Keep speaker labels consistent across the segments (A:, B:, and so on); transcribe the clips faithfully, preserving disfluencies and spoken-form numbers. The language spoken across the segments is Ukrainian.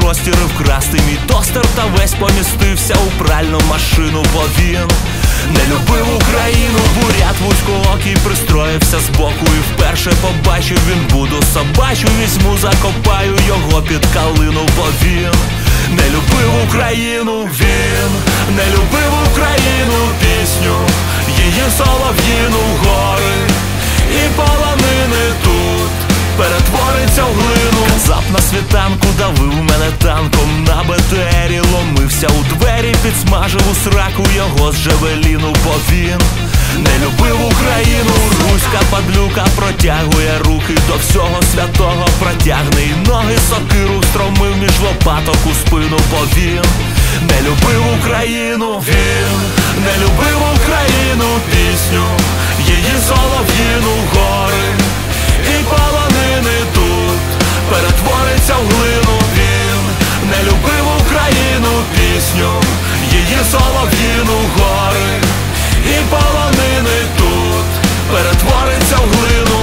A: простір і вкрасти мій тостер, та весь помістився у пральну машину, бо він не любив Україну. Бурят вузькоокий пристроївся збоку, і вперше побачив він буду собачу. Візьму, закопаю його під калину, бо він не любив Україну. Він не любив Україну, пісню, її солов'їну, гори і полонини тут перетвориться в глину. Казап на світанку давив мене танком на БТРі, ломився у двері, підсмажив у сраку його з Джавеліну, бо він не любив Україну. Руська падлюка протягує руки до всього святого, протягне й ноги, сокиру стромив між лопаток у спину, бо він не любив Україну. Він не любив Україну, пісню, її солов'їну, гори і полонини тут перетвориться в глину. Він не любив Україну, пісню, її солов'їну, гори і полонини тут перетвориться в глину.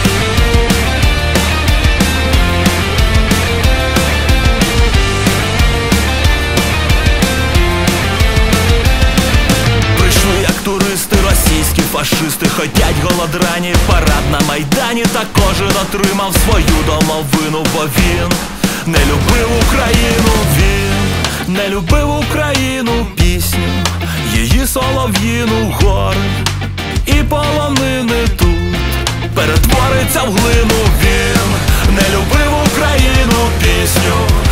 A: Прийшли як туристи російські фашисти, ходять голодрані, парад на Майдані, та кожен отримав свою домовину, бо він не любив Україну. Він не любив Україну, пісню, її солов'їну, гори і полонини тут перетвориться в глину. Він не любив Україну, пісню,